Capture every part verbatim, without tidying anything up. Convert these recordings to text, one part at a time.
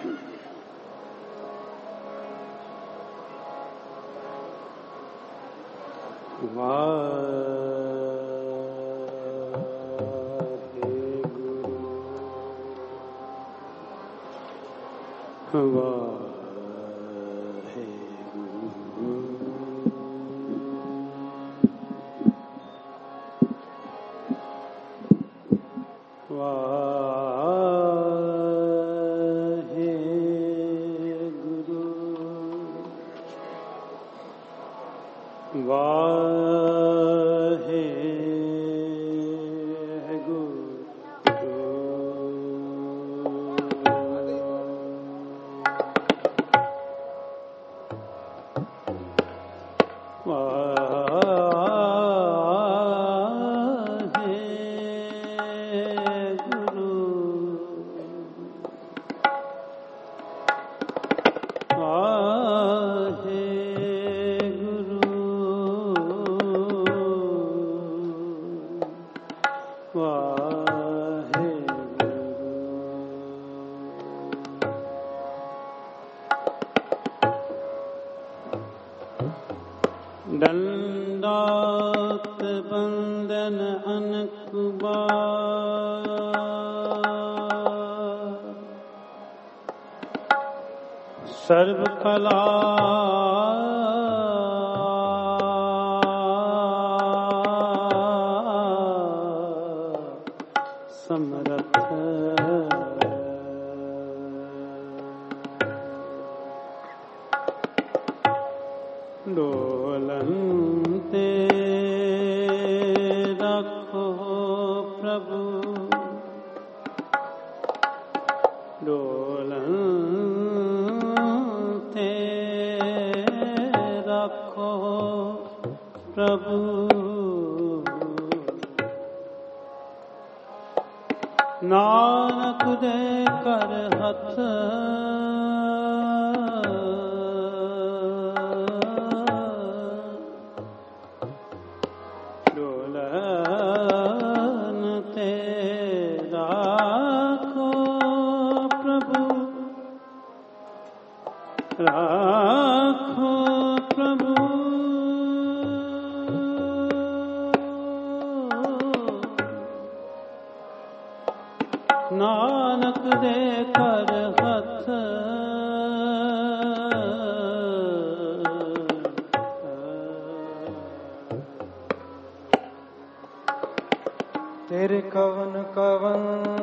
सर्व कला समरथ डोलन्ते रखो प्रभु डोलन्ते रखो प्रभु नानक दे कर हथ डोलन ते राखो प्रभु राखो प्रभु नानक दे कर हथ तेरे कवन कवन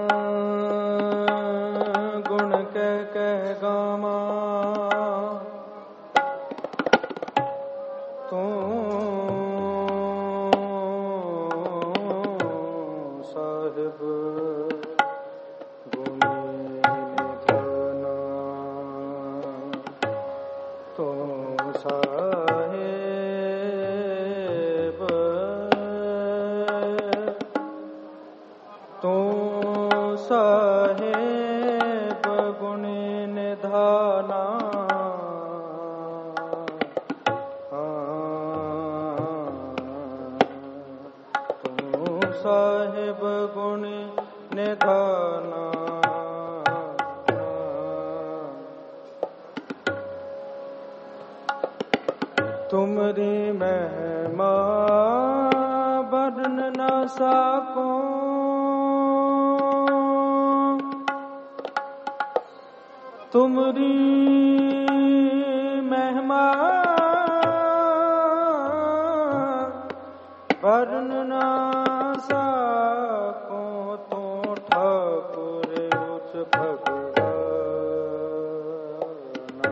गुण कह कह गामा तू साहिब साहिब गुण निधाना तुमरी महिमा वर्णन न सको तुमरी महिमा वर्णन न सको तो ठाकुर उच्च भगवान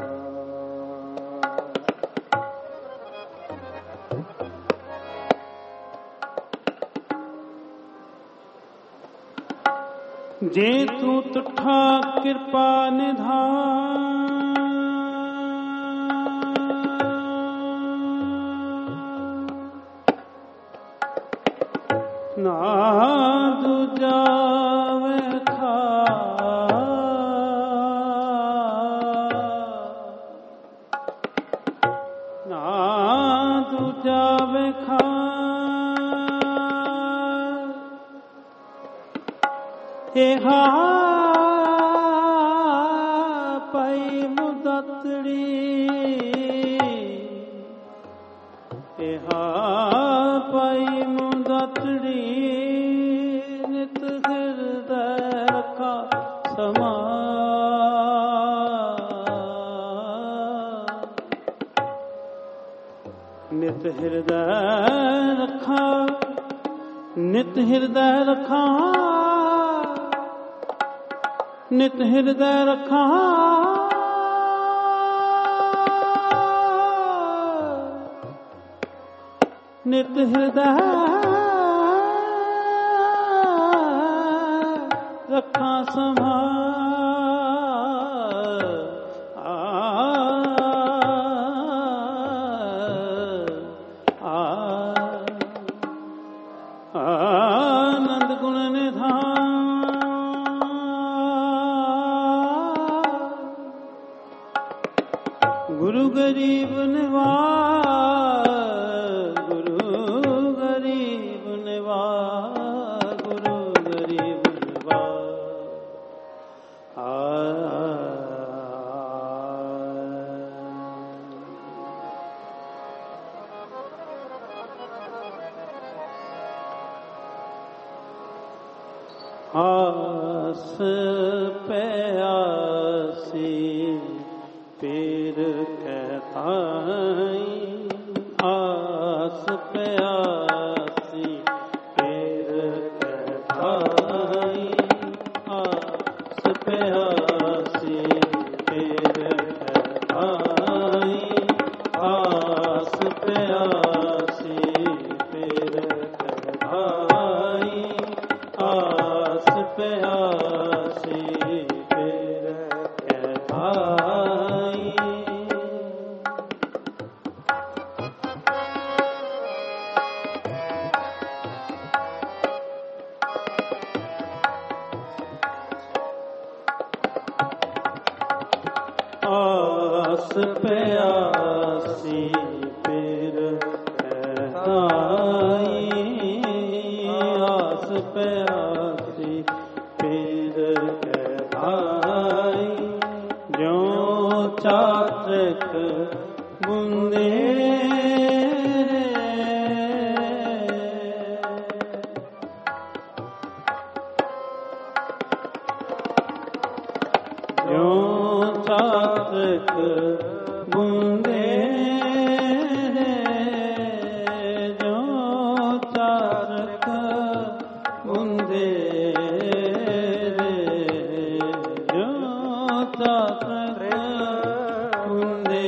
जे तू तुठा कृपा निधान ना दुजावे खा ना दुजावे खा एहा निहार पाई मुदातड़ी नित हृदय रखा समा नित हृदय रखा नित हृदय रखा नित हृदय रखा नित हृदय रखा संभाल आनंद गुण निधान गुरु गरीब निवास गुरु गरीब निवास गुरु गरीब निवास आ आस पे आसी पीर कहताई आस पे आसी पीर कहताई आस पे आसी पीर कहताई आस पे आसी पीर कहताई आस पे आसी पीर कहताई आस पे आसी पीर कहताई आस पे आसी पीर कहताई ज्यों चातक बूंदे ज्यों चातक बूंदे ज्यों चातक बूंदे ज्यों चातक बूंदे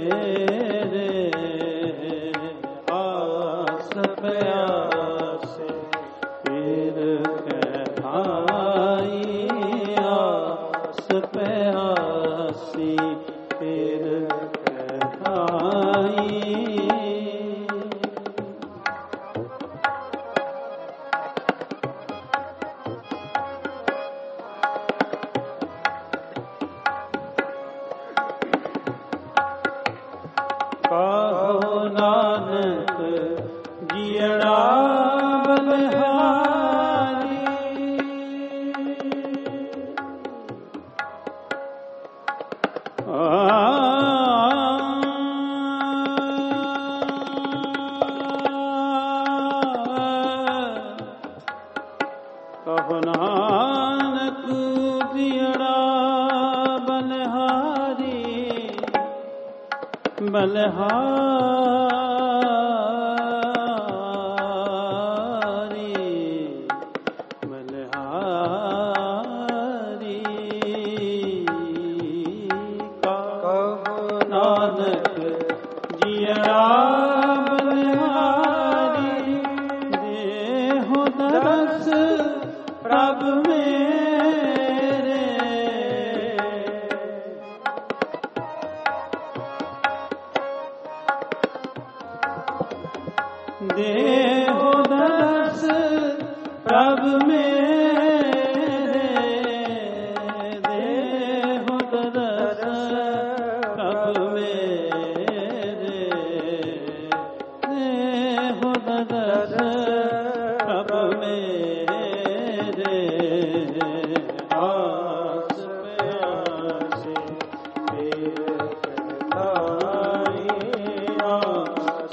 आस पे आस पीर कहताई आस पे आसी पीर कहताई कहो नानक जियड़ा बलिहारी कहो नानक जियड़ा बलिहारी बलिहारी बलिहारी कहो नानक जियड़ा बलिहारी देहो दरस प्रभ मेरे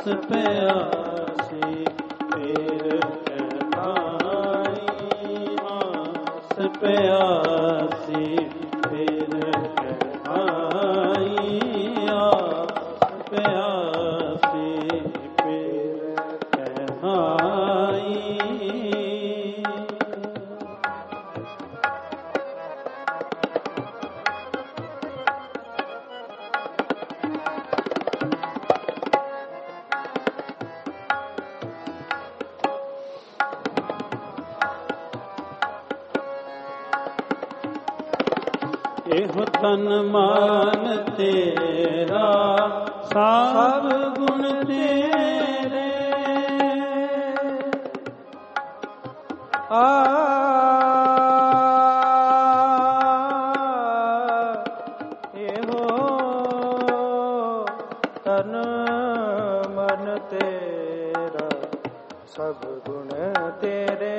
ਪਿਆਸੀ ਫੇਰ ਕਹਾਈ ਆਸ ਪਿਆਸੀ ਫੇਰ ਕਹਾਈ ਆਸ ਪਿਆਸੀ ਫੇਰ ਕਹਾਈ। ਇਹੋ ਤਨ ਮਾਨ ਤੇਰਾ ਸਭ ਗੁਣ ਤੇਰੇ ਆ ਇਹੋ ਤਨ ਮਨ ਤੇਰਾ ਸਭ ਗੁਣ ਤੇਰੇ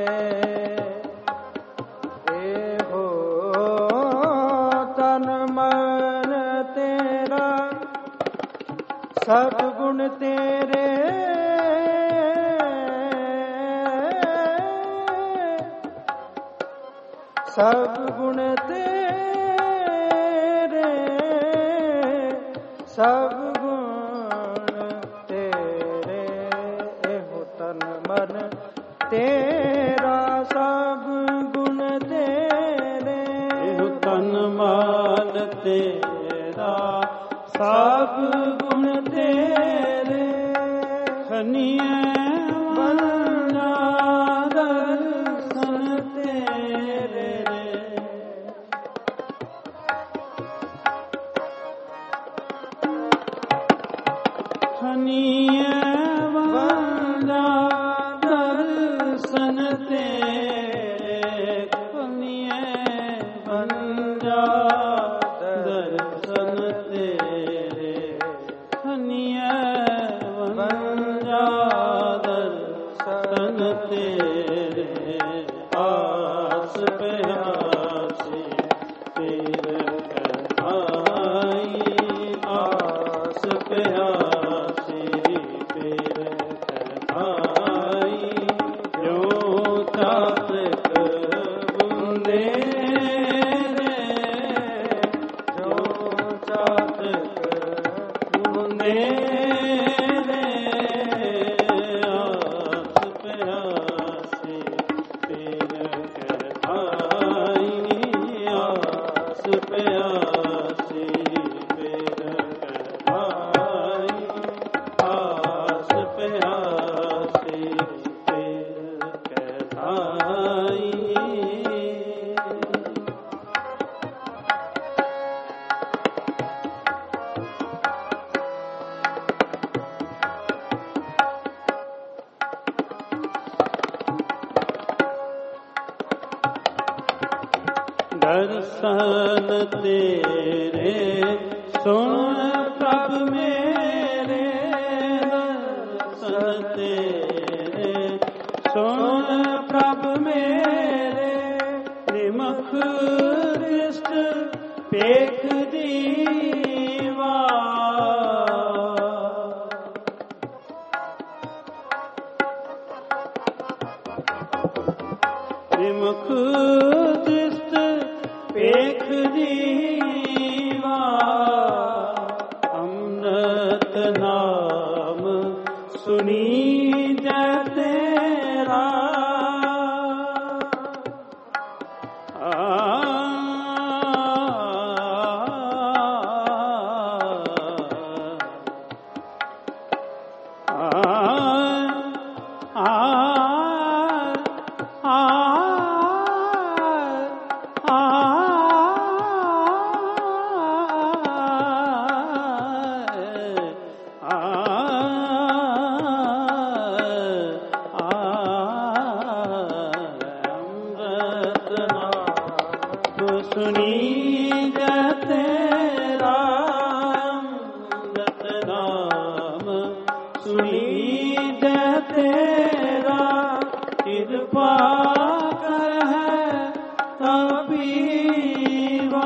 ਸਭ ਗੁਣ ਤੇਰੇ ਸਭ ਗੁਣ ਤੇਰੇ ਸਭ ਗੁਣ ਤੇਰੇ ਇਹੋ ਤਨ ਮਨ ਤੇਰਾ ਸਭ ਗੁਣ ਤੇਰੇ ਇਹੋ ਤਨ ਮਨ ਤੇਰਾ ਸਭ ਗੁਣ ਤੇਰੇ ਖਨੀਏ ਵੰਨਾ ਦਰਸ਼ਨ ਤੇਰੇ ਖਨੀਏ ਵੰਨਾ ਦਰਸ਼ਨ ਤੇਰੇ ਖਨੀਏ ਵੰਨਾ ਦਰਸ਼ਨ ਤੇਰੇ ਦਰਸ਼ਨ ਤੇਰੇ ਆਸ ਪਿਆਸੀ ਫੇਰ ਕਹਾਈ ਆਸ ਪਿਆਸੀ ਫੇਰ ਕਹਾਈ ਜੋ ਚਾਤਕ ਬੁੰਦੇ ਜੋ ਚਾਤਕ ਬੁੰਦੇ ਦਰਸ਼ਨ ਤੇਰੇ ਸੁਣ ਪ੍ਰਭ ਮੇਰੇ ਦਰਸ਼ਨ ਤੇਰੇ ਸੁਣ ਪ੍ਰਭ ਮੇਰੇ ਨਿਮਖ ਦ੍ਰਿਸ਼ਟ ਪੇਖ ਦੀਵਾ ਨਿਮਖ ਦ੍ਰਿਸ਼ਟ ਪੇਖ ਦੀਵਾ ਅੰਮ੍ਰਿਤ ਨਾਮ ਸੁਣੀ ਜੈ ਤੇਰਾ ਆ ਸੁਣੀ ਜੈ ਤੇਰਾ ਅੰਮ੍ਰਿਤ ਨਾਮ ਸੁਣੀ ਜੈ ਤੇਰਾ ਕਿਰਪਾ ਕਰਹਿ ਤਾ ਪੀਵਾ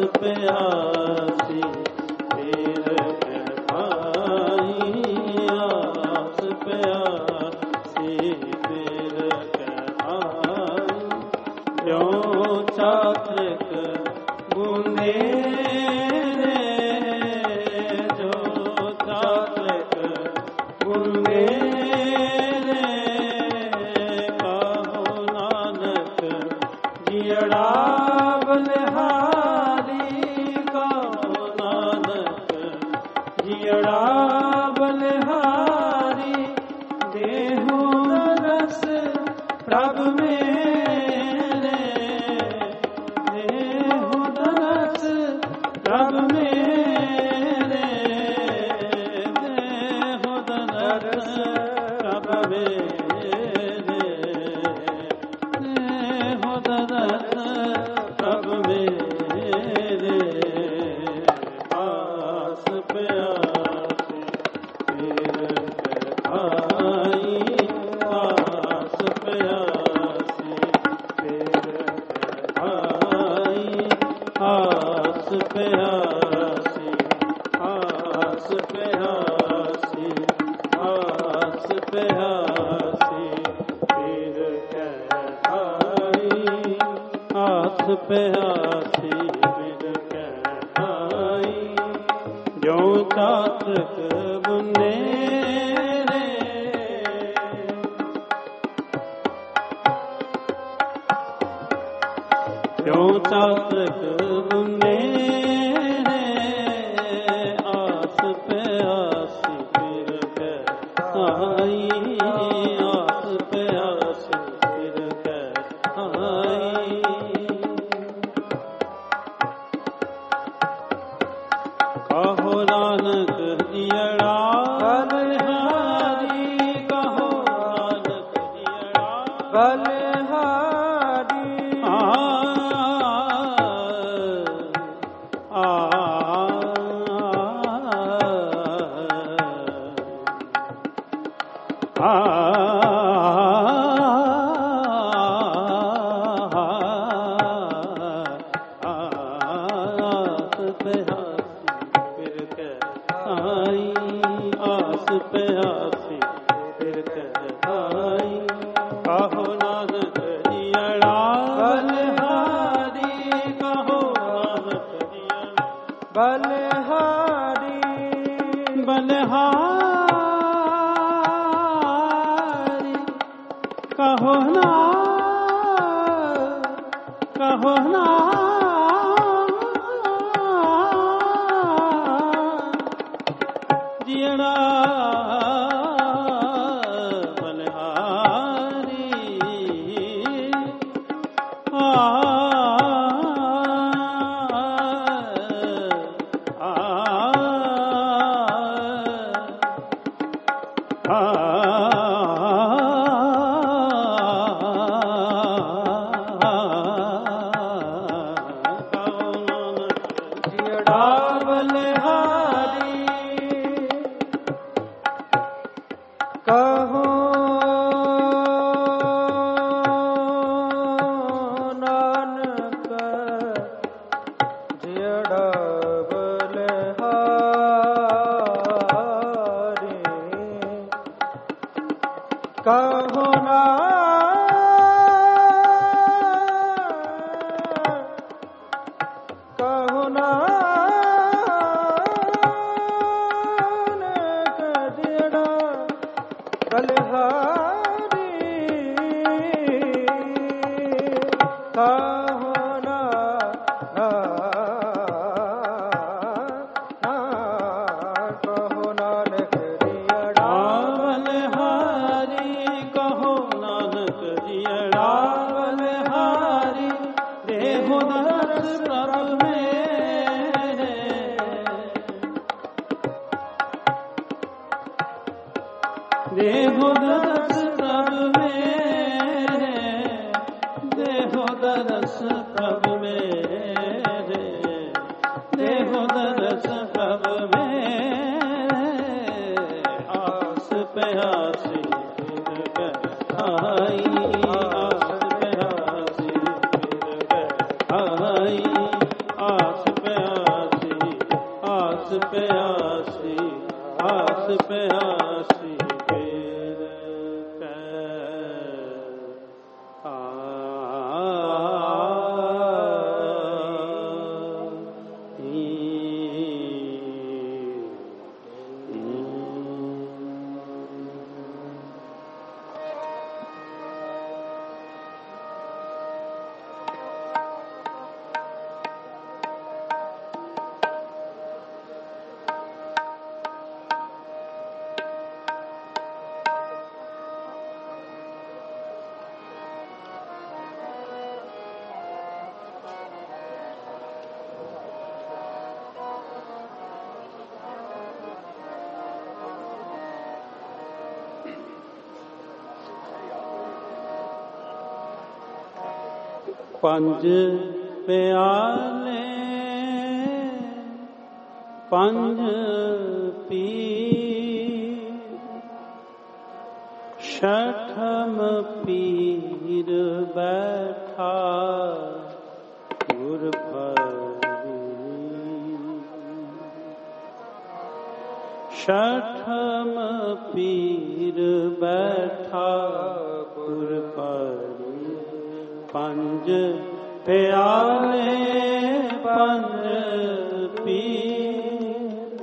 प्यासी फिर कहाई आस प्यासी फिर कहाई जो चातक बूंदे रे जो चातक बूंदे रे कहो नानक जियड़ा बलिहारी कहो नानक जियड़ा बलिहारी देहो रस प्रभ मेरे देहो रस प्रभ मेरे देहो रस प्रभ मेरे देहो रस प्रभ मेरे आस प्यासी फिर कहाई आस प्यासी फिर कहाई आस प्यासी आस प्यासी आस प्यासी फिर कहाई आस प्यासी फिर कहाई जो चातक बुने रे जो चातक बुने रे आस प्यासी फिर कहाई आस प्यासी फिर कहाई कहो नानक जियड़ा बलिहारी कहो नानक जियड़ा बलिहारी आ आ आ आस प्यासी फिर कहाई आस प्यासी फिर कहाई कहो नानक जियड़ा बलिहारी कहो नानक जियड़ा बलिहारी बलिहारी कहो ना कहो ना जियड़ा बलिहारी आ आ जियड़ा बलिहारी कहो नानक जियड़ा बलिहारी कहो ना कहो नानक जियड़ा बलिहारी कहो ना ना ना कहो नानक जियड़ा बलिहारी कहो नानक जियड़ा बलिहारी देहो दरस प्रभ मेरे देहो दरस प्रभ मेरे देहो दरस प्रभ मेरे देहो दरस प्रभ मेरे आस प्यासी फिर कहाई आस प्यासी फिर कहाई आस प्यासी आस प्यासी बेर कै आ पंज प्याले पंज पी छठम पीर बैठा गुर भरी छठम पीर बैठा गुर भरी पंज प्याले पंज पीर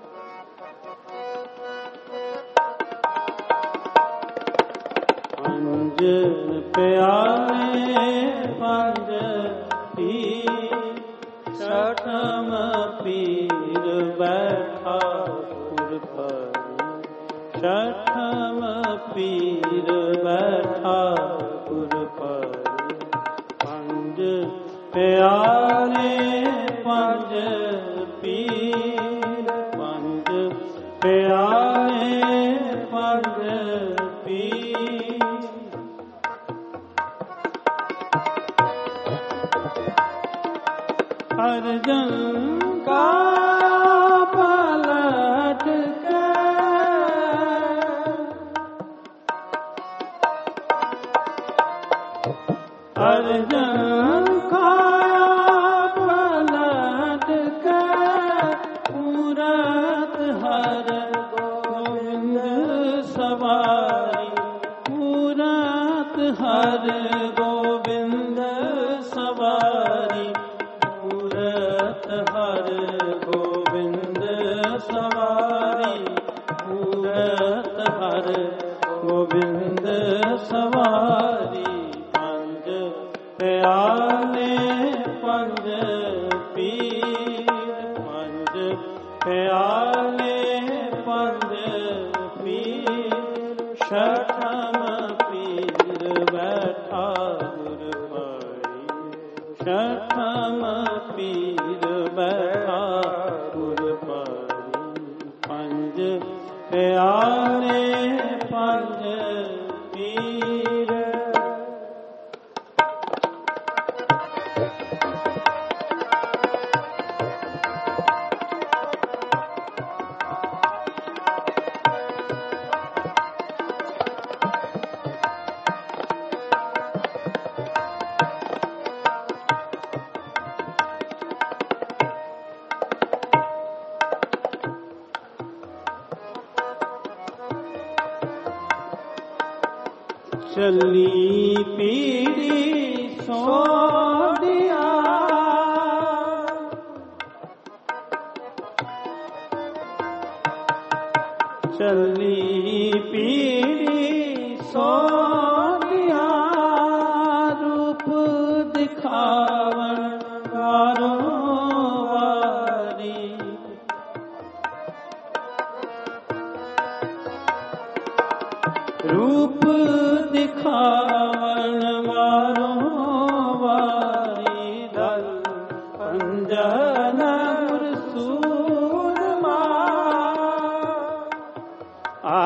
पंज प्याले पंज पीर छठम पीर बैठा गुर भरी छठम पीर बैठा गुर भरी प्याले पंज पीर पंज प्याले पंज पीर अर्जन का पलट के अर्जन का पलट के मूरत हर गोविंद सवारी मूरत हर गोविंद सवारी मूरत हर गोविंद सवारी मूरत हर गोविंद सवारी प्याले पंज पीर पंज प्याले पंज पीर छठम पीर बैठा गुर भरी छठम पीर बैठा गुर भरी पंज प्याले पंज पीर चली पीड़ी सोडिया चली पीड़ी सोडिया रूप दिखावन वारो वारी रूप दिखावन वारो वारी दल पंजन गुर सूरमा आ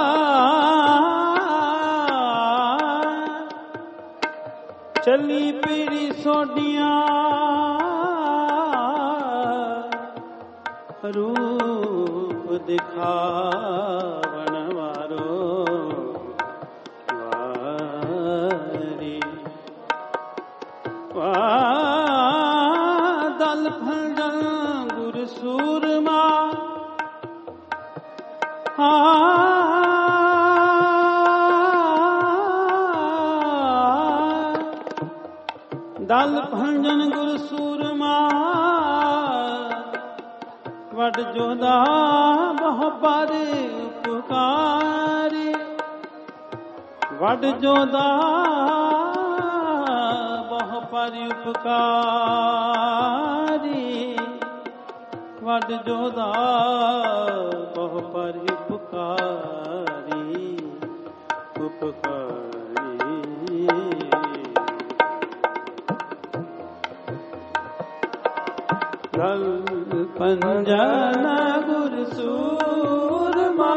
चली पीड़ी सोडियां रूप दिखावन वारो दल फंडन गुर सूरमा ਸੂਰਮਾ ਵਡ ਜੋਦਾ ਬਹੁ ਪਰ ਉਪਕਾਰੀ ਵਡ ਜੋਦਾ ਬਹੁ ਪਰ ਉਪਕਾਰੀ ਵਡ ਜੋਦਾ ਬਹੁ ਪਰ ਉਪਕਾਰੀ ਉਪਕਾਰੀ ਗਲ ਪੰਜਨ ਗੁਰ ਸੂਰਮਾ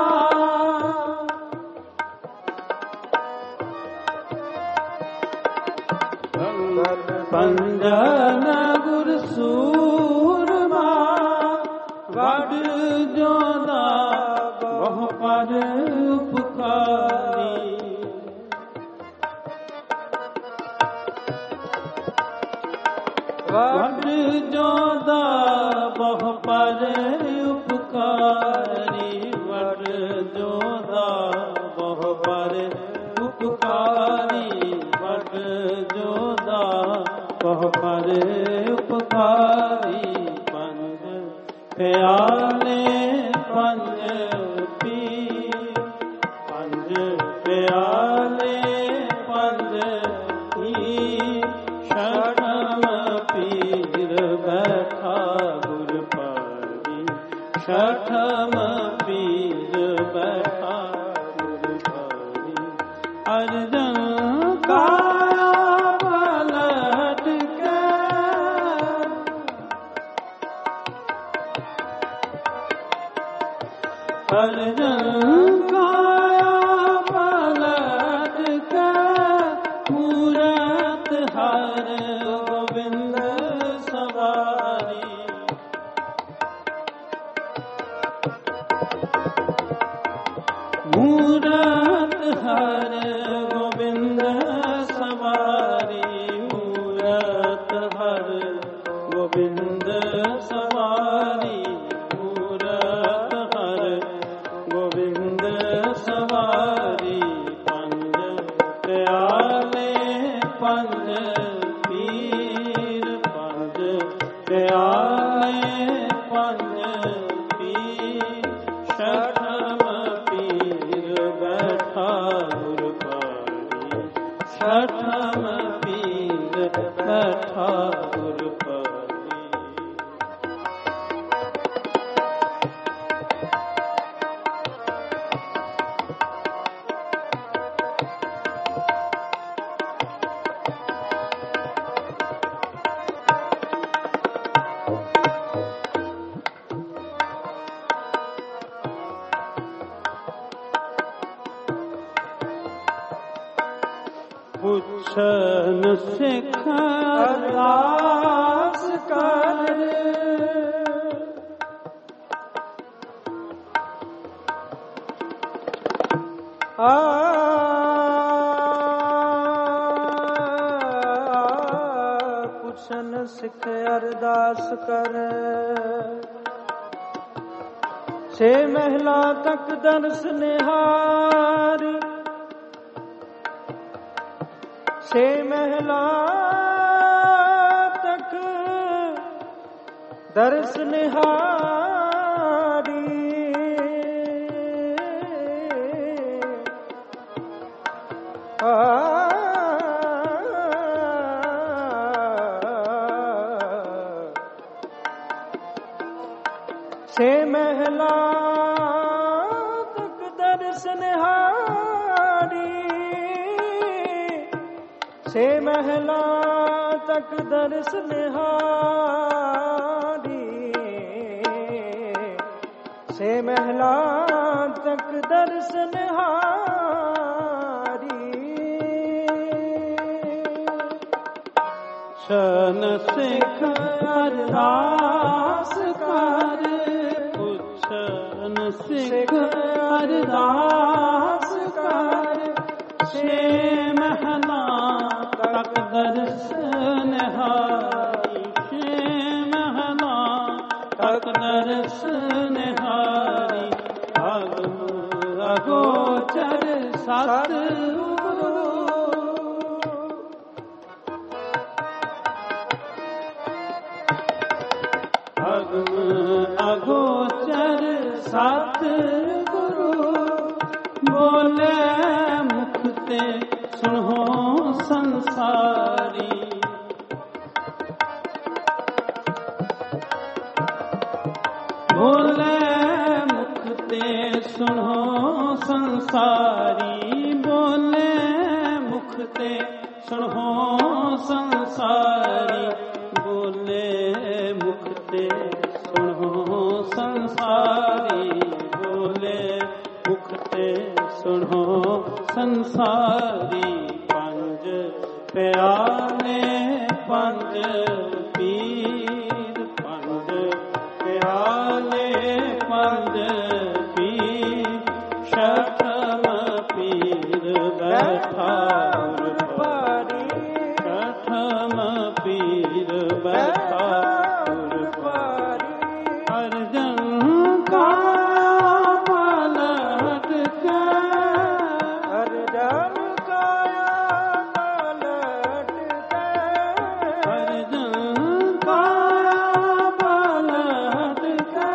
ਪੰਜਨ ਗੁਰ ਸੂਰਮਾ ਵਡ ਜੋਦਾ ਬਹੁ ਪਰ ਉਪਕਾਰੀ ਵਡ ਜੋਦਾ ਬਹੁ ਪਰ ਉਪਕਾਰੀ ਵਡ ਜੋਦਾ ਬਹੁ ਪਰ ਉਪਕਾਰੀ ਵਡ ਜੋਦਾ ਬਹੁ ਪਰ ਉਪਕਾਰੀ ਪੰਜ ਪਿਆਲੇ ਪੰਜ ਪੀ ਪੰਜ ਪਿਆਲੇ ਪੰਜ ਪੀ ਸ਼ਰਮ ਪੀਰ ਬੈਠਾ ਗੁਰ ਪਾਰੀ ਸ਼ਠਮ ਪੀਰ ਬੈਠਾ ਗੁਰ ਪਾਰੀ ਅਰਜਨ ਕਾਇਆ ਪਲਟ ਕੇ ਅਰਜਨ ਕਾਇਆ ਪਲਟ ਕੇ ਮੂਰਤ ਹਰ ਗੋਬਿੰਦ ਸਵਾਰੀ ਮੂਰਤ ਹਰ ਗੋਬਿੰਦ ਸਵਾਰੀ ਮੂਰਤ ਹਰ ਗੋਬਿੰਦ ਸਵਾਰੀ ਮੂਰਤ ਹਰ ਗੋਬਿੰਦ ਸਵਾਰੀ ਪੰਜ ਪਿਆਲੇ ਪੰਜ ਪੀਰ ਪੰਜ ਪਿਆਲੇ ਪੰਜ ਪੀਰ ਸ਼ਠਮ ਪੀਰ ਬੈਠਾ ਗੁਰ ਪਾਰੀ ਸ਼ਠਮ ਪੀਰ ਬੈਠਾ ਗੁਰ ਪਾਰੀ ਪੁੱਛਨ ਸਿੱਖ ਅਰਦਾਸ ਕਰ ਆ ਪੁੱਛਨ ਸਿੱਖ ਅਰਦਾਸ ਕਰ ਛੇ ਮਹਿਲਾ ਤੱਕ ਦਰਸ ਨਿਹਾਰੀ ਛੇ ਮਹਿਲਾ ਤੱਕ ਦਰਸ ਨਿਹਾਰੀ ਆ ਛੇ ਮਹਿਲਾ ਤੱਕ ਦਰਸ ਨਿਹਾਰੀ ਛੇ ਮਹਿਲਾ ਤੱਕ ਦਰਸ ਨਿਹਾਰੀ ਛੇ ਮਹਿਲਾ ਤੱਕ ਦਰਸ ਨਿਹਾਰੀ ਸ਼ਨ ਸਿੱਖ ਅਰਦਾਸ ਕਰ ਪੁੱਛਨ ਸਿੱਖ ਅਰਦਾਸ ਕਰ ਛੇ ਮਹਿਲਾ ਤੱਕ ਦਰਸ ਨਿਹਾਰੀ ਛੇ ਮਹਿਲਾ ਤੱਕ ਦਰਸ ਨਿਹਾਰੀ ਅਗਮ ਅਗੋਚਰ ਸਤ ਗੁਰੂ ਅਗਮ ਅਗੋਚਰ ਸਤ ਗੁਰੂ ਬੋਲੇ ਮੁਖ ਤੇ ਸੁਣੋ ਸੰਸਾਰੀ। ਬੋਲੇ ਮੁਖ ਤੇ ਸੁਣੋ ਸੰਸਾਰੀ। ਬੋਲੇ ਮੁਖ ਤੇ ਸੁਣੋ ਸੰਸਾਰੀ। ਬੋਲੇ ਮੁਖ ਤੇ ਸੁਣੋ ਸੰਸਾਰੀ। ਬੋਲੇ ਮੁਖ ਤੇ ਸੁਣੋ ਸੰਸਾਰੀ। ਪੰਜ ਪਿਆਰੇ ਪੰਜ ਪੀਰ। ਪੰਜ ਪਿਆਰੇ ਪੰਜ ਪੀਰ। ਸ਼ਠਮ ਪੀਰ ਬੈਠਾ ਭਾਰੀ। ਸ਼ਠਮ ਪੀਰ ਬੈਠਾ ਭਾਰੀ। ਅਰਜਨ ਕਾ ਪਲਟ ਕੇ। ਅਰਜਨ ਕਾਇਆ ਪਲਟ ਕੇ। ਅਰਜਨ ਕਾਇਆ ਪਲਟ ਕੇ।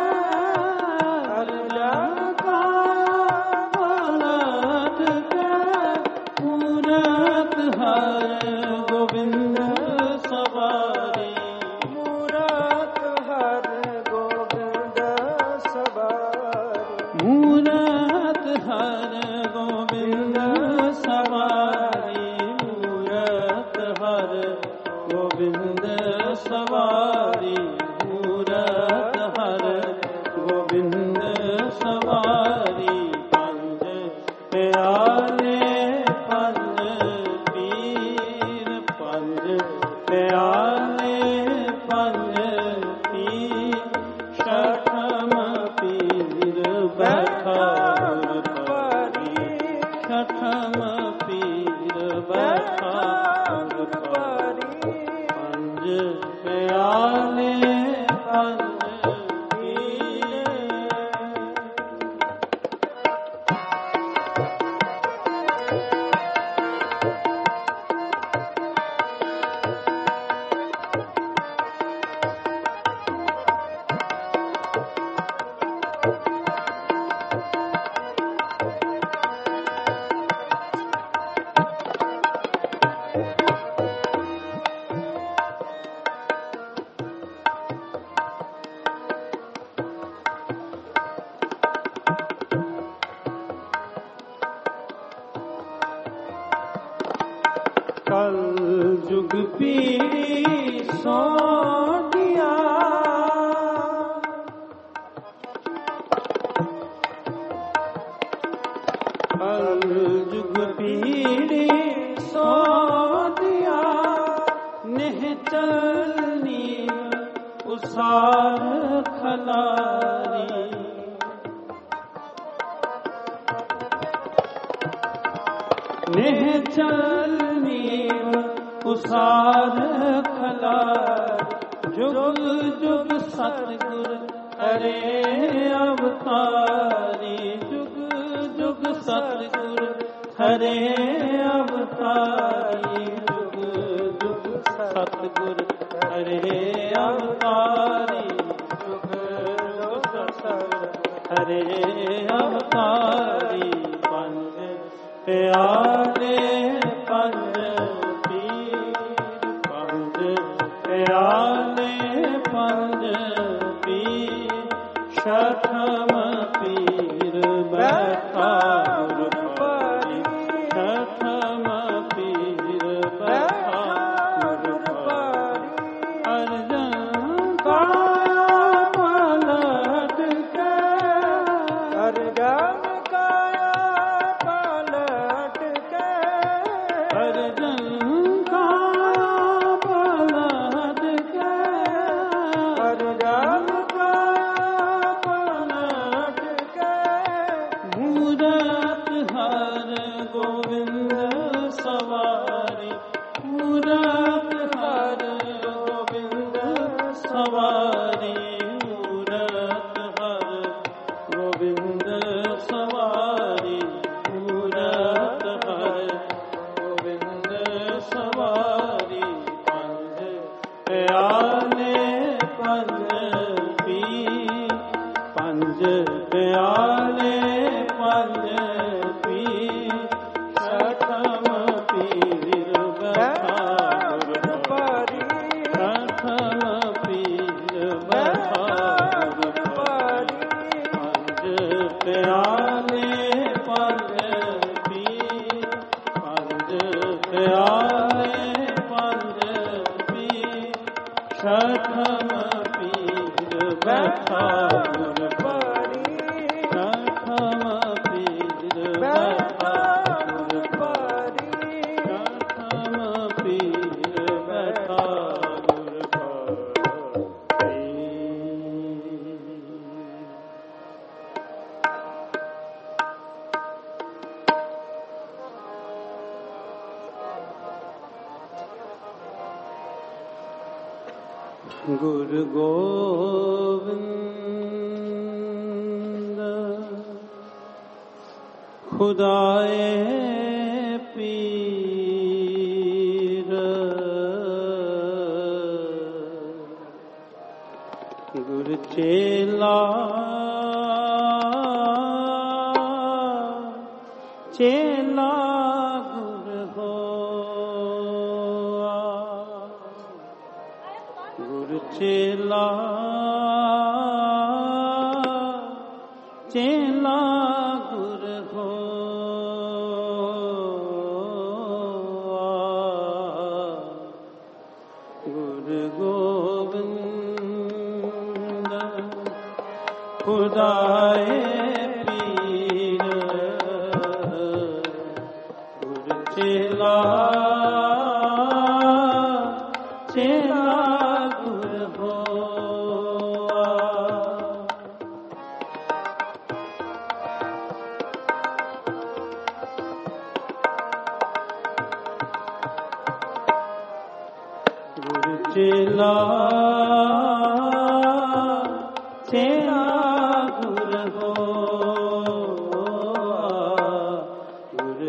ਅਰਜਨ ਕਾਇਆ ਪਲਟ ਕੇ। ਮੂਰਤ ਹਰਿ ਗੋਬਿੰਦ ਸਵਾਰੀ। ਮੂਰਤ ਹਰਿ ਗੋਬਿੰਦ ਸਵਾਰੀ। ਮੂਰਤ ਹਰਿ ਗੋਬਿੰਦ ਸਵਾਰੀ। ਮੂਰਤ ਹਰਿ ਗੋਬਿੰਦ ਸਵਾਰੀ। ਮੂਰਤ ਹਰਿ ਗੋਬਿੰਦ ਸਵਾਰੀ। ਪੰਜ ਪਿਆਰੇ ਪੰਜ ਪੀਰ। ਪੰਜ ਪਿਆਰੇ ਪੰਜ ਪੀਰ। ਸ਼ਠਮ ਪੀਰ ਬੈਠਾ ਭਾਰੀ। ਸ਼ਠਮ ਪੀਰ ਬੈਠਾ ਭਾਰੀ। ਪੰਜ ਪਿਆਰੇ ਪੰਜ ਪੀਰ। ਕਲ ਜੁਗ ਪੀੜੀ ਸੋਢੀਆ। ਕਲ ਜੁਗ ਪੀੜੀ ਸੋਢੀਆ। ਨਿਹਚਲ ਨੀਵ ਉਸਾਰ ਖਲਾਰੀ। ਨਿਹਚਲ ਨੀਵ ਉਸਾਰ ਖਲਾਰ। ਜੁਗ ਜੁਗ ਸਤਿਗੁਰ ਹਰੇ ਅਵਤਾਰੀ। ਜੁਗ ਜੁਗ ਸਤਿਗੁਰ ਹਰੇ ਅਵਤਾਰੀ। ਜੁਗ ਜੁਗ ਸਤਿਗੁਰ ਹਰੇ ਅਵਤਾਰੀ। ਜੁਗ ਜੁਗ ਸਤਿਗੁਰ ਹਰੇ ਅਵਤਾਰੀ। ਪੰਜ ਪਿਆਰੇ ਪੰਜ ਪੀਰ। ਪੰਜ ਪਿਆਰੇ ਪੰਜ ਪੀਰ। ਸ਼ਠਮ ਪੀਰ ਬੈਠਾ ਭਾਰੀ। ਸ਼ਠਮ ਪੀਰ ਬੈਠਾ ਭਾਰੀ। ਅਰਜਨ ਕਾਇਆ ਪਲਟ ਕੇ। ਅਰਜਨ ਕਾਇਆ ਪਲਟ ਕੇ। ਅਰਜਨ ਕਾਇਆ ਪਲਟ ਕੇ। ਅਰਜਨ ਕਾਇਆ ਪਲਟ ਕੇ। ਮੂਰਤ ਹਰਿ ਗੋਬਿੰਦ ਸਵਾਰੀ। ਮੂਰਤ ਹਰਿ ਗੋਬਿੰਦ ਸਵਾਰੀ। ਮੂਰਤ ਹਰਿ ਗੋਬਿੰਦ ਸਵਾਰੀ। ਮੂਰਤ ਹਰਿ ਗੋਬਿੰਦ ਸਵਾਰੀ। ਪੰਜ ਪਿਆਰੇ ਪੰਜ प्याले पंज पी सतम पीर बहादुर परी सतम पीर बहादुर परी पंज प्याले पंज पी पंज प्याले पंज पी सतम पीर बहादुर परी सतम पीर बहादुर बहादुर परी सतम पीर बहादुर परी। गुरु गोविंद खुदाए पीर गुरु चेला चेला गुरु हो गुरु चेला चेला गुरु हो गुरु गोविंद खुदाए पीर गुरु चेला चेला गुरु हो गुरु चेला चेला गुरु हो गुरु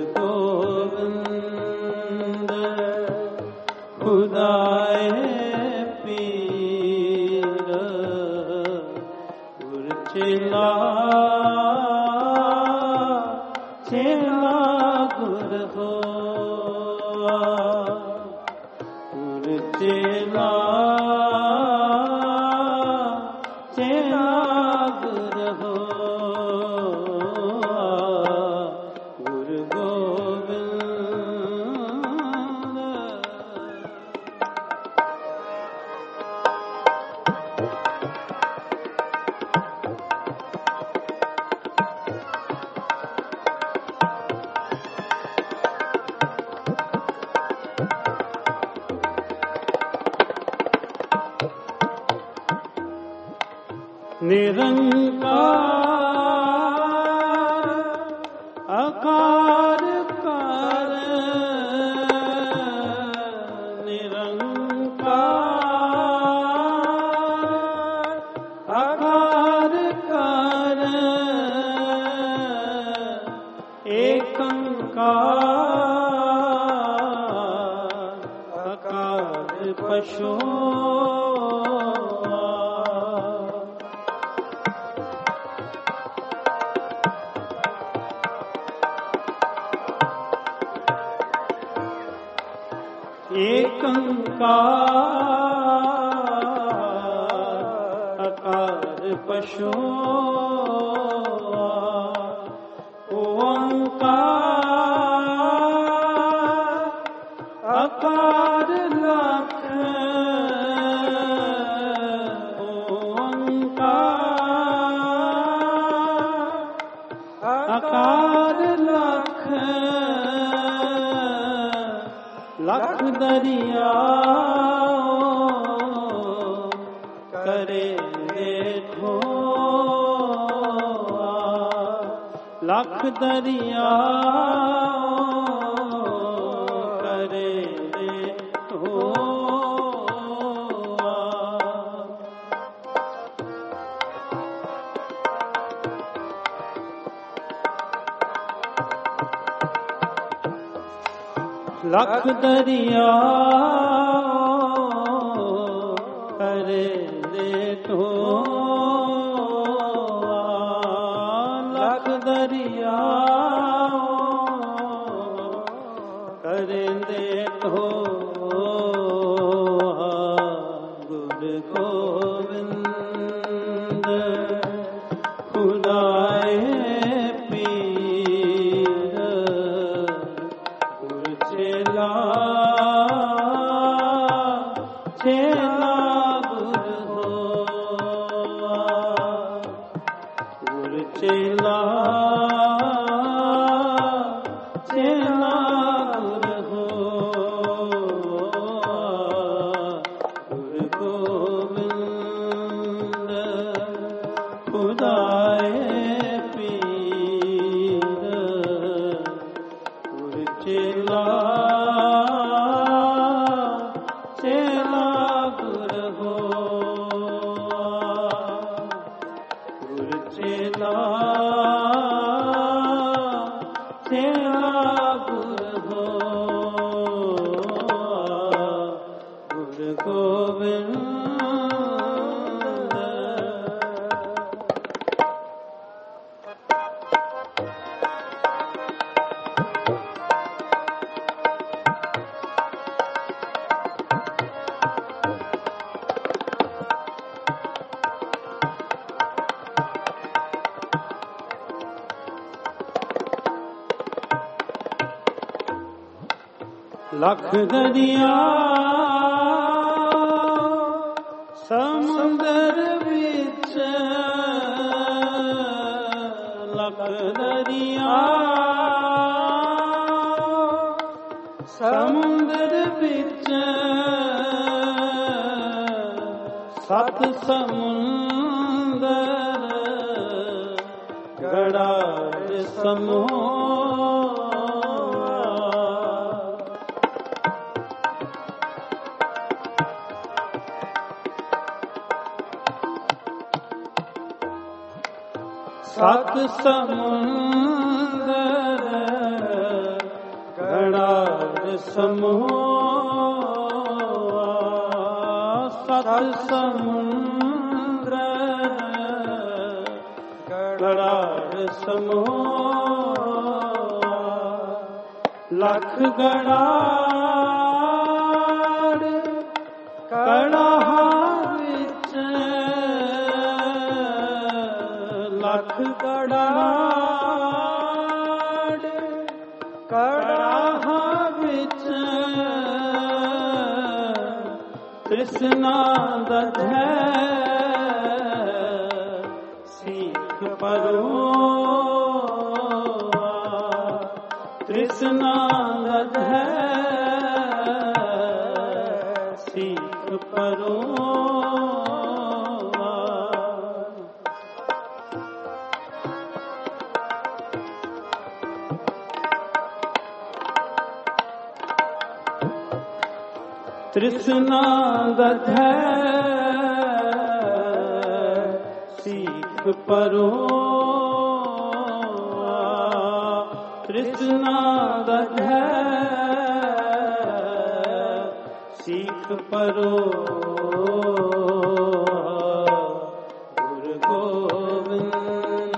गोविंद खुदाए पीर गुरु चेला चेला गुरु हो गुरु चेला चेला गुरु हो गुरु गोविंद निरंकार आकार कर निरंकार आकार कर एकंकार आकार पशु एकंकार आकार पशु ओंकार आकार लख ओंकार आकार लख लख दरिया करे देखो लख दरिया करे देखो लख दरिया करे दे तो गुरु गोविंद खुदाए पीर गुरु चेला चेला गुरु होआ गुरु चेला चेला गुरु होआ गुरु गोविंद खुदाए पीर गुरु चेला चेला गुरु होआ गुरु चेला चेला गुरु होआ गुरु गोविंद लख दरिया समुंदर विच लख दरिया समुंदर विच सत समुंदर गड़ा समूह सत समुंदर गड़ा समूह सत समुंदर गड़ा समूह लख गड़ा कड़ा विच लख कड़ा कड़ा विच तृष्णा दधै सीख परोआ तृष्णा दधै सीख परोआ तृष्णा दधै सीख परोआ तृष्णा दधै सीख परोआ गुरु गोविंद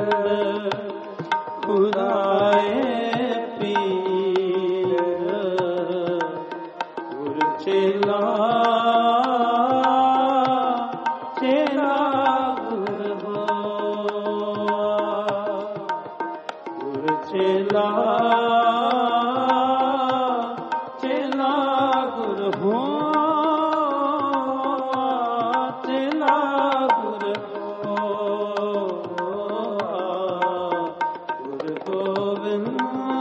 खुदाए पीर गुरु चेला चेला गुरु होआ गुरु चेला चेला गुरु होआ चेला गुरु होआ गुरु गोविंद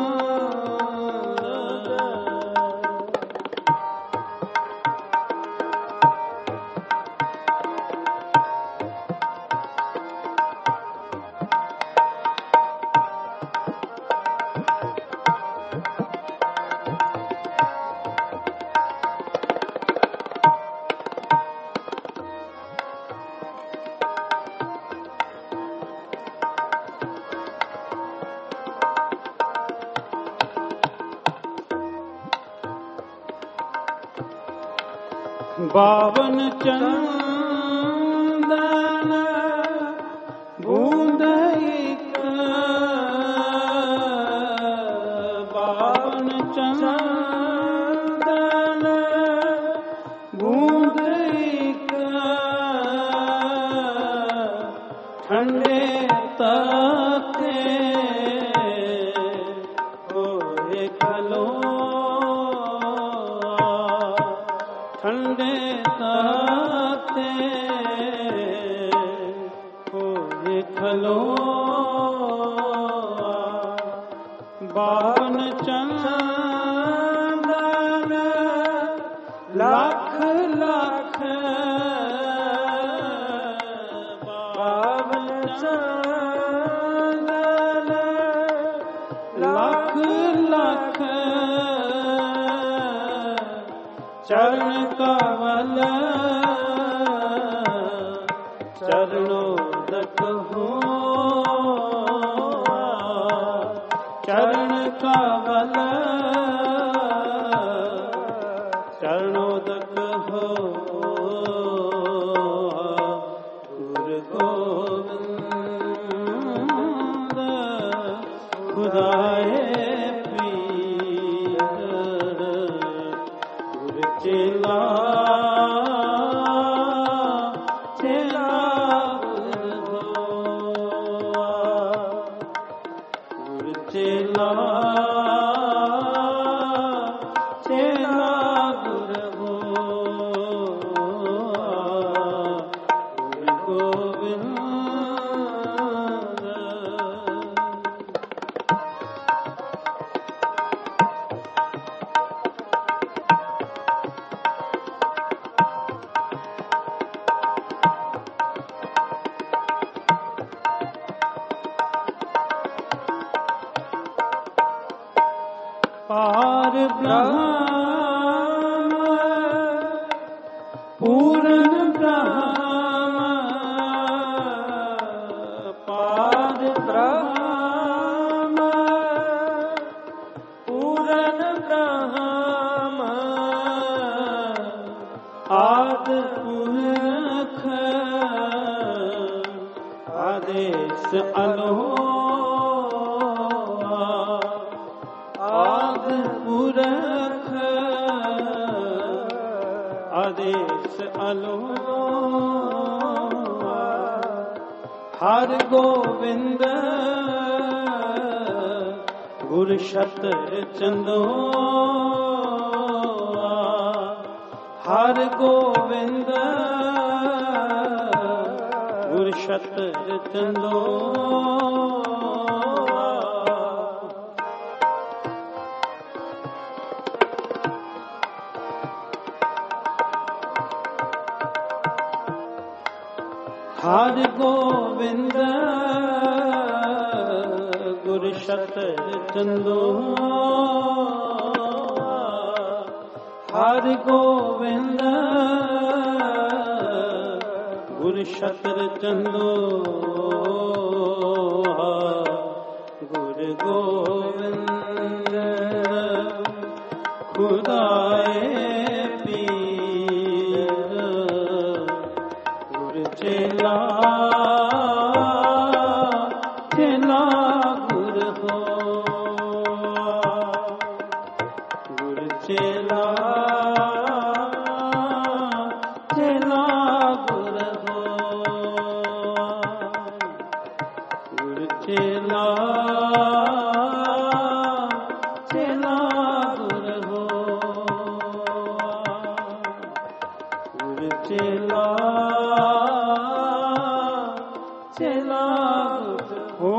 बावन चंदन बूंद एक बावन चंदन ठंडे ताते होए खलो ठंडे ताते होए खलो बावन चंदन लाख लाख बावन चंदन लाख लाख चरण कमल चरणोदक हो चरण कमल चरणोदक हो गुरु गोविंद खुदाए पीर गुरु चेला चेला गुरु चेला चेला गुरु गुरु गोविंद पार ब्रह्म पूर्ण ब्रह्म पार ब्रह्म पूर्ण ब्रह्म आद पुरख आदेश अलो आद पुरख आदेश अलो हर गोविंद गुर शत चंदो हर गोविंद गुर शत चंदो हर गोविंद गुर शत चंदो हर गोविंद गुर शत चंदो गुर गोविंद खुदाए पीर गुरु चेला चेला गुरु हो गुरु चेला चेला गुरु हो गुरु चेला चेला गुरु हो गुरु चेला चेला हो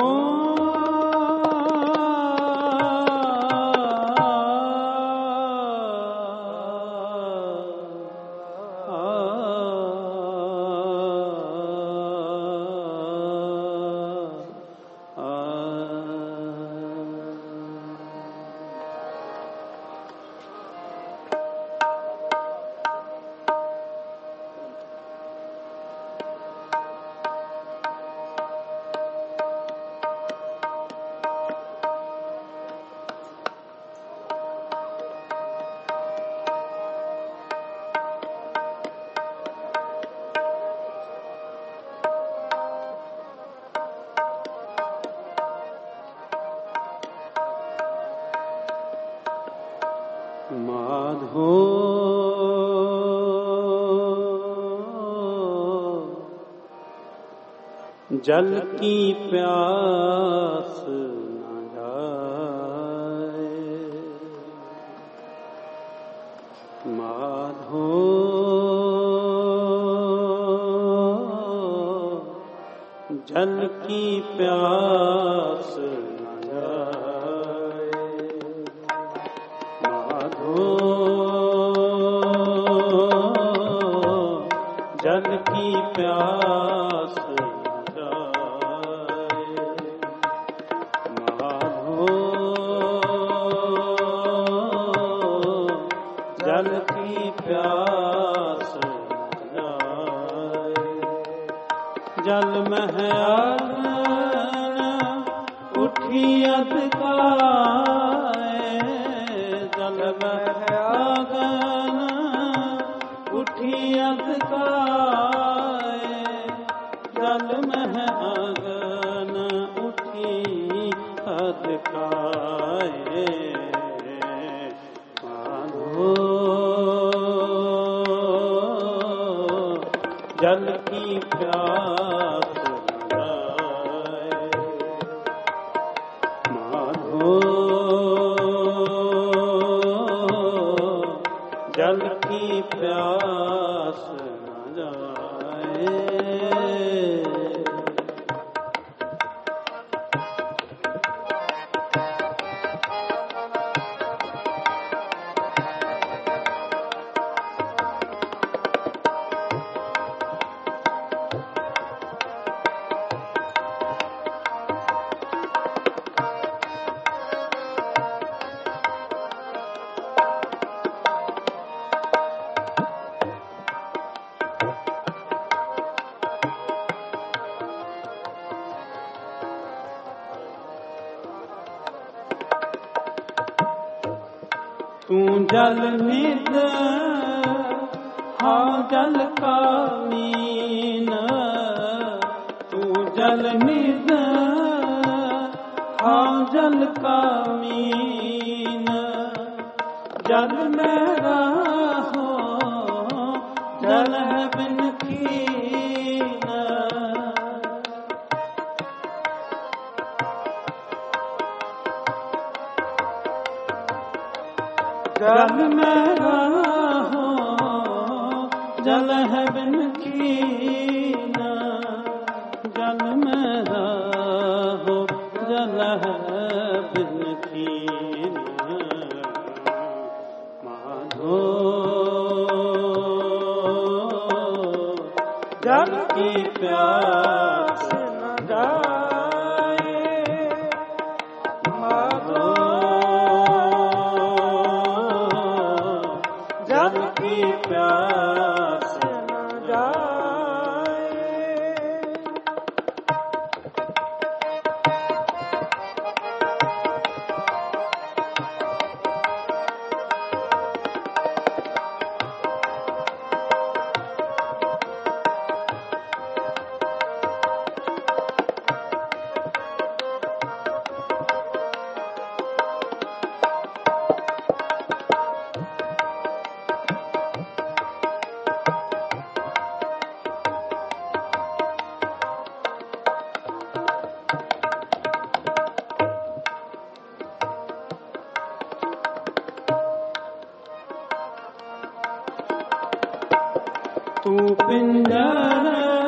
जल की प्यास न जाए माधो जल की प्यास न जाए माधो जल की प्यास जल की प्यास जाए जल में उठी अधकाए जल में आगन उठी अधकाए जल में आगन उठी अधकाए जल की प्यास लगाए माधो जल की प्यास न जाए तू जल निध हाँ जल का मीन तू जल निध हाँ जल का मीन जल में रहो जल है बिन कीन जल में रहो जल है बिन कीन जल में रहो जल है बिन कीन माधो जल की प्यास न जाए माधो जल की प्यास न जाए तू पिंजर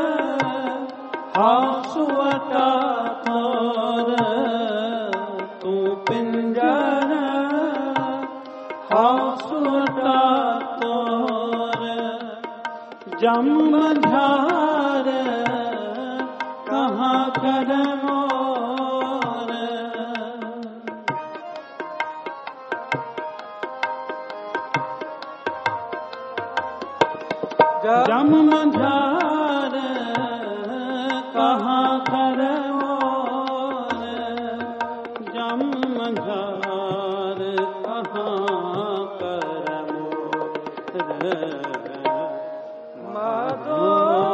हासुअता तोर तू पिंजर हासुअता तोर जम झार कहाँ कर मोर जम झार कहाँ कर मोर जम झार कहाँ कर मोर माधो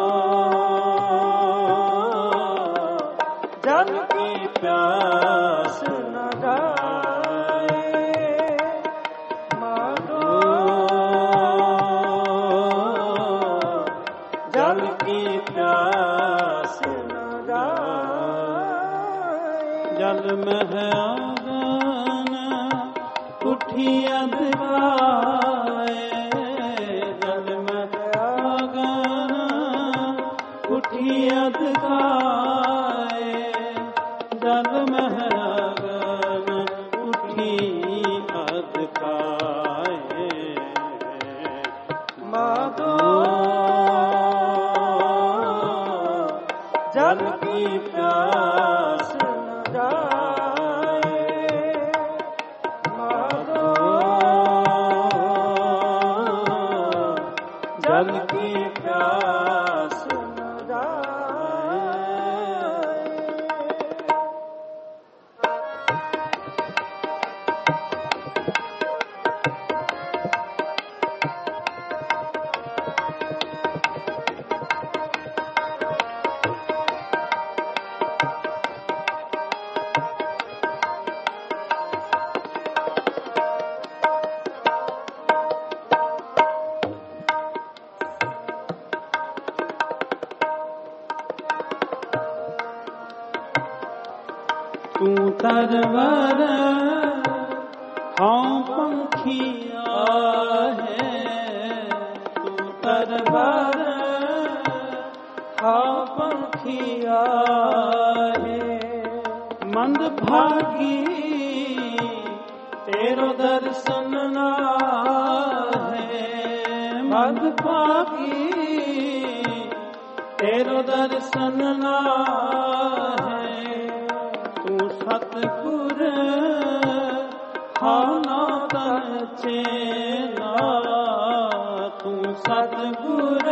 जल की प्यास न जाए माधो जल की की प्यास न जाए। जल मह आंगन उठी अधगाए, जल मह आंगन उठी अधगाए, जल मह आंगन उठी अधगाए। माधो जल की प्यास न जाए, माधो जल की प्यास न जाए। तू तरवर हाँ पंखिया है, तू तरवर हाँ पंखिया है। मंद भागी तेरो दर्शन ना है, मंद भागी तेरो दर्शन ना है। तू सतगुर हाना तन चेला, तू सतगुर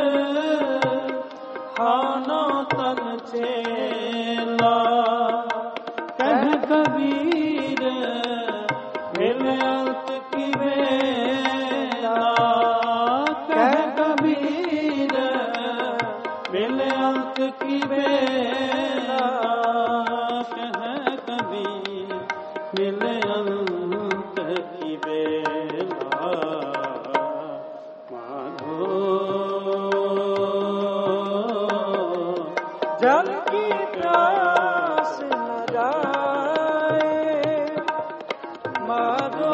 हाना तन चेला। कह कबीर मिले अंत की बेला, कह कबीर मिले अंत की बेला, कह कबीर मिले अंत की बेला। माधो जल की प्यास न जाए, माधो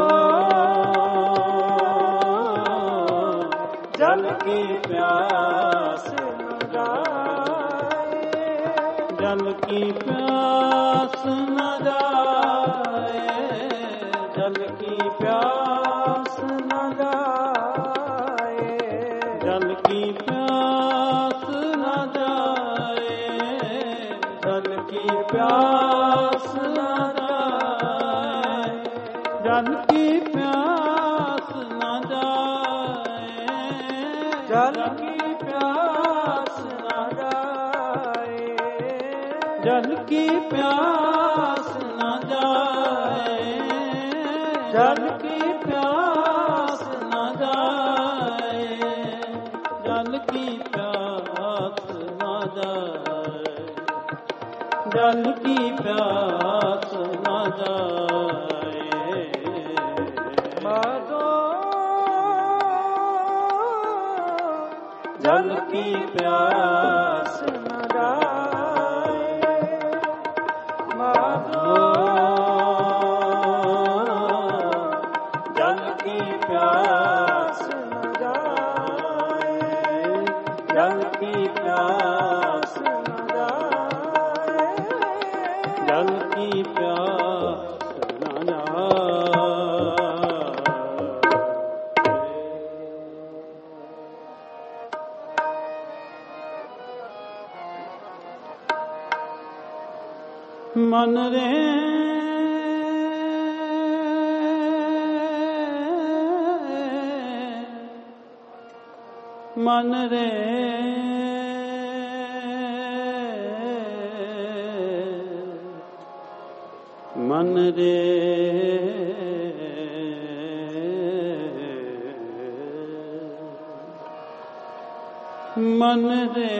जल की प्यास न जाए, जल की प्यास न जाए, जल की प्यास न जाए, जल की प्यास न जाए, जल की प्यास न जाए, जल की प्यास न जाए, जल की प्यास न जाए, जल की प्यास न जाए, जल की प्यास न जाए, जल की प्यास न जाए, जल की प्यास न जाए। माधो जल की प्यास न जाए, माधो जल की प्यास न जाए, जल की प्यास न जाए, जल की प्यास न जाए। मन रे मन रे मन रे मन रे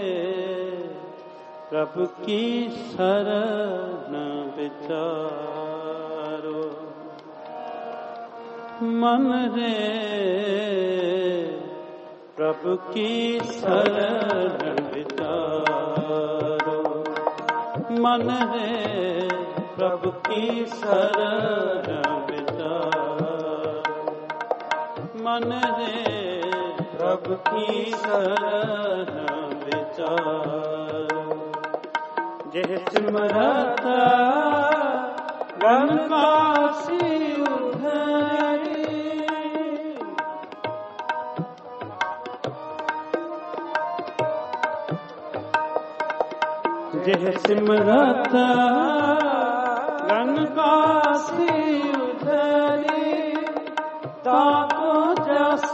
प्रभु की शरण विचारो, मन रे प्रभु की शरण मन रे प्रभु की शरण विचार, मन रे प्रभु की शरण विचार। जय सिमरता गण काशी उधरी, जय सिमरता गण काशी उधरी, ताको जस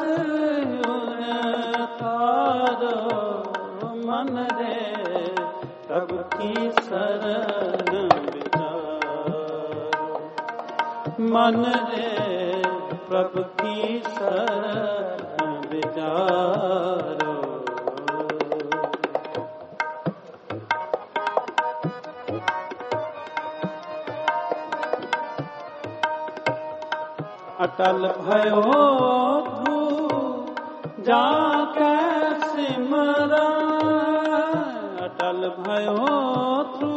तारो मन रे प्रभु की शरण विचार, मन रे प्रभु की शरण विचारो। अटल भयो तू जाके सिमरा, अटल भयो तू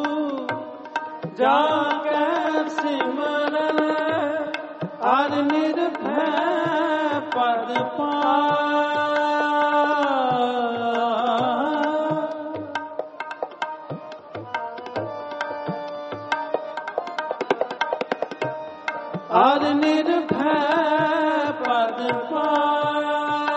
जाके सिमरा, और निर्भय पद और निर्भय पद पाया,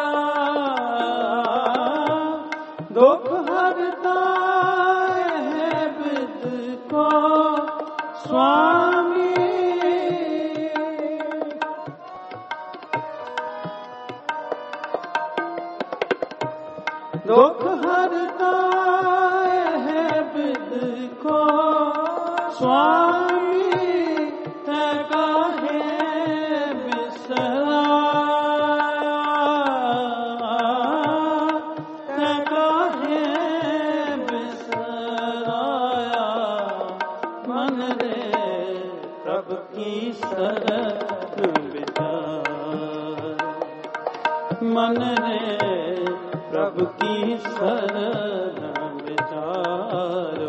दुख हरता है विद को स्वामी, दुख हरता है विद को स्वामी, मन रे प्रभु की शरण विचारो।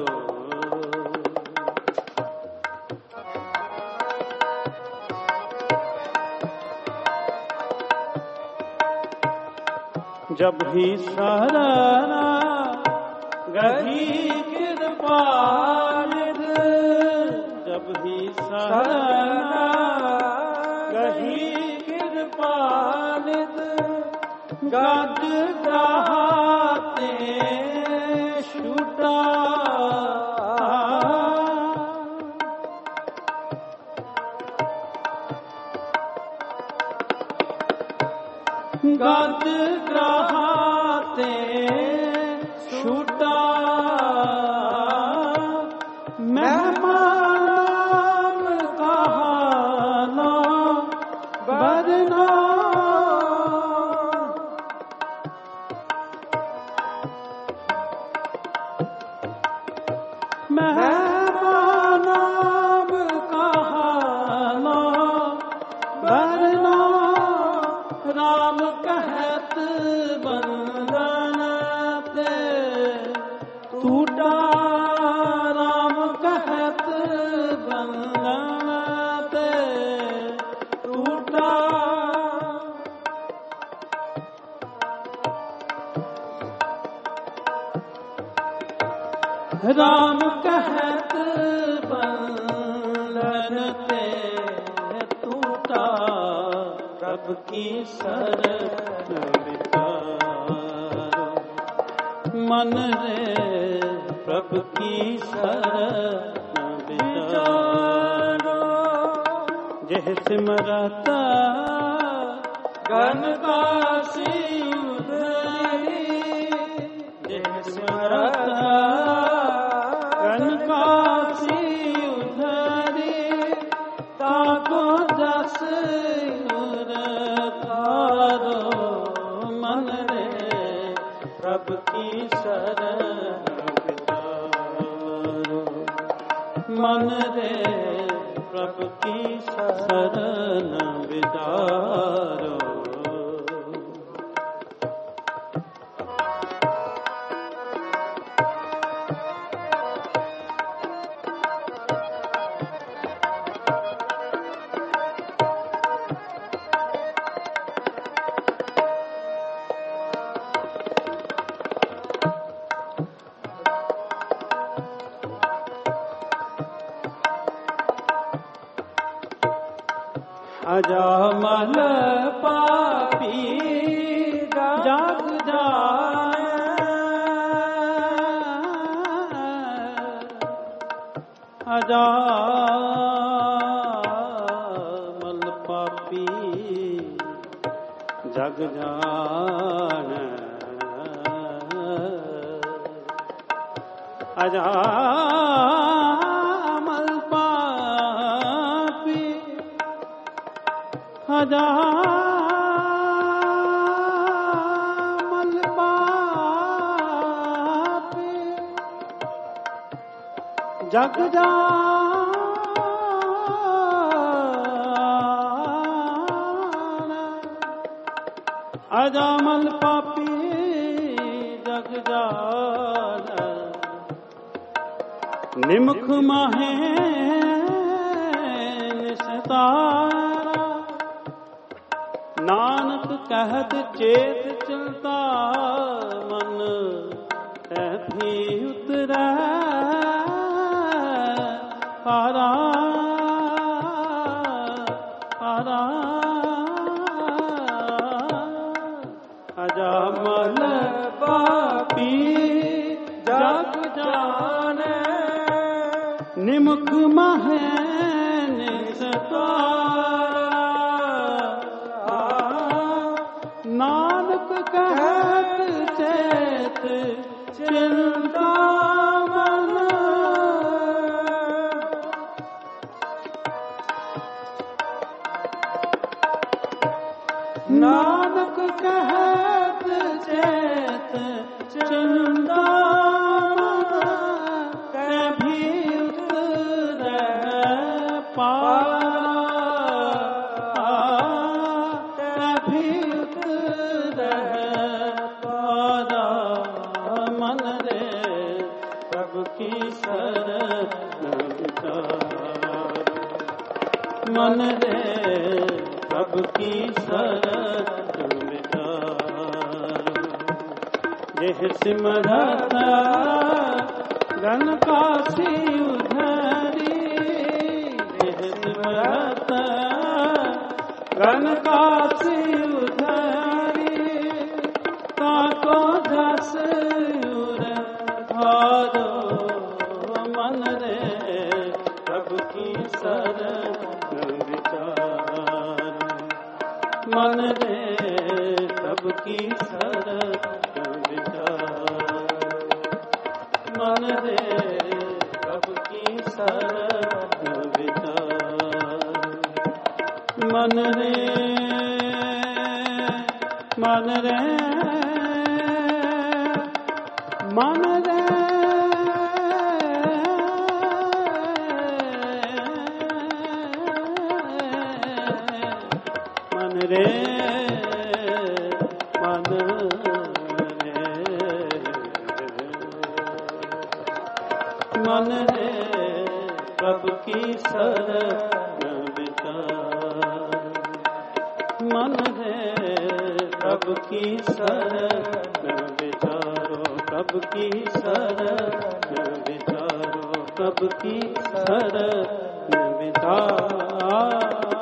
जब ही शरण गही कृपानिध, जब ही शरण गही कृपानिध, गद गाते छूटा, गद गाते छूटा, मेहमान कहाना बरना, मेहमानाम कहाना बरना, राम कहत बंदन ते टूटा, राम कहत बंदन ते टूटा, राम कहत बंधन ते टूटा, प्रभु की शरण विचारो, मन रे प्रभु की शरण विचारो। जय सिमरता गण काशी उधरी, जय सिमरता गण काशी उधरी, ताको जस तारो मन रे प्रभु की शरण विचारो, मन रे प्रभु की शरण विचारो। अजामल पापी जग जाने अजामल पापी जग जाने अजामल पापी अजामल पापी जग जाने अजामल पापी जग जाने निमख माहे निस्तारा नानक कहत चेत चलता मन तैथी उतरै पारा पारा अजामल पापी जग जाने निमुख माहे निस्तारा नानक कहत चेत चिंता मन नानक कहत चेत चिंता मन रे प्रभ की शरण विचार यह सिमरत गण काशी उधरी यह सिमरत गण काशी उधरी ताको जस उर धारो मन रे प्रभ की शरण मन रे सबकी शरण विचार मन रे सबकी शरण विचार मन रे मन रे मन रे रे मन रे मन रे प्रभु की शरण विचार मन रे प्रभु की शरण विचारो प्रभु की शरण विचारो प्रभु की शरण विचार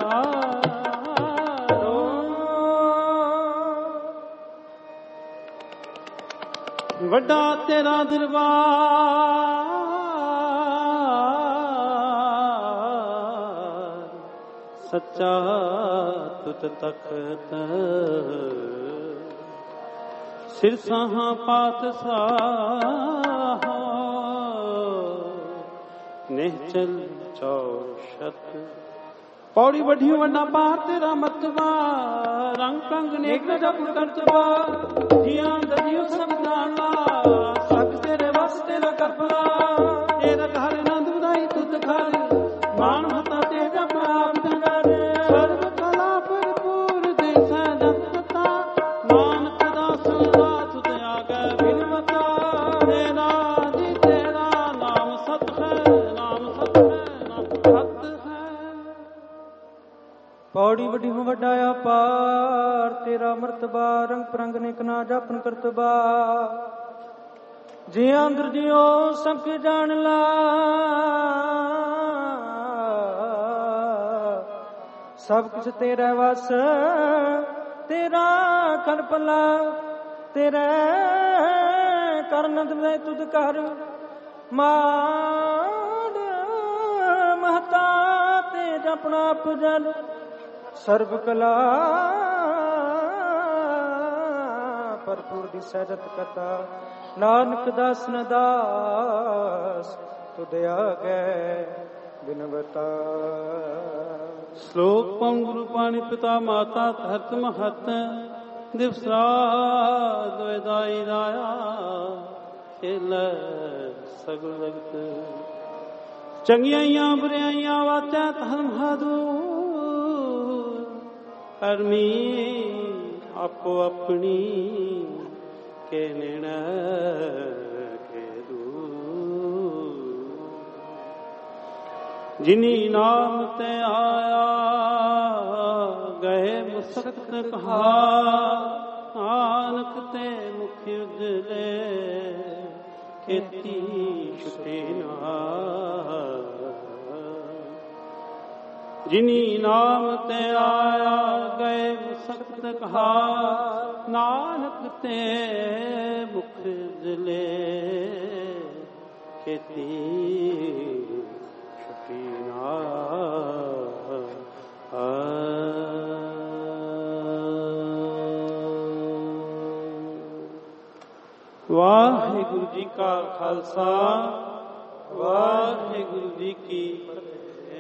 वड्डा तेरा दरबार सच्चा तुझ तखत सिरसाहा पातशाह निहचल चौशत पौड़ी बढ़ी वड्डा पार तेरा मतबा रंग पंग नेक जप करतबा जिया दरियो सब जाना सब तेरे बस तेरा कपड़ा तेरा घर नंद बुदाई तुत घर मान होता तेरा प्राप्त करे सर्व कला भरपूर देसा दत्ता मान कदा सुना तुत आगे बिनवता तेरा जी तेरा नाम सत है नाम सत है नाम सत है पौड़ी वड्डी हो वड्डाया पार तेरा मर्तबा रंग परंग निकना जापन करतबा जिया अंदर जियो सबके जान ला ਸਭ ਕੁਛ ਤੇਰਾ ਵਸ, ਤੇਰਾ ਕਰ ਭਲਾ, ਤੇਰੇ ਕਰਨ ਦੇ ਤੁਧ ਕਰ। ਮਾਨ ਮਹਤਾ ਤੇ ਜਪਣਾ ਪੁਜਨ, ਸਰਬ ਕਲਾ ਭਰਪੂਰ ਦੀ ਸਹਿਜਤ ਕਥਾ। ਨਾਨਕ ਦਾਸ ਨ ਦਾਸ ਤੁਧ ਆਗੇ ਬਿਨਵਤਾ। ਸ਼ਲੋਕ ਪਉ ਗੁਰੂ ਪਾਣੀ ਪਿਤਾ ਮਾਤਾ ਧਰਤ ਮਹਤ, ਦਿਵਸ ਰਾਤ ਵੇਦਾਈ ਰਾਇਆ, ਖੇਲੇ ਸਗਲ ਜਗਤ। ਚੰਗਿਆਈਆਂ ਬੁਰਿਆਈਆਂ ਵਾਚੈ ਧਰਮ ਹਾਦੂ, ਕਰਮੀ ਆਪੋ ਆਪਣੀ ਕੇ ਨੈਣ ਕੇ ਦੂ। ਜਿਨੀ ਨਾਮ ਤੇ ਆਇਆ ਗਏ ਮੁਸਕਤ ਕਹਾ, ਨਾਨਕ ਤੇ ਮੁਖ ਉਜਲੇ ਖੇਤੀ ਛੁਟੇ ਨਾ। ਜਿਨੀ ਨਾਮ ਤੇ ਆਇਆ ਗਏ ਮੁਸਕਤ ਕਹਾ, ਨਾਨਕ ਤੇ ਮੁਖ ਉਜਲੇ ਖੇਤੀ ਛੁਟੀ ਨਾ। ਵਾਹਿਗੁਰੂ ਜੀ ਕਾ ਖਾਲਸਾ, ਵਾਹਿਗੁਰੂ ਜੀ ਕੀ ਫਤਿਹ।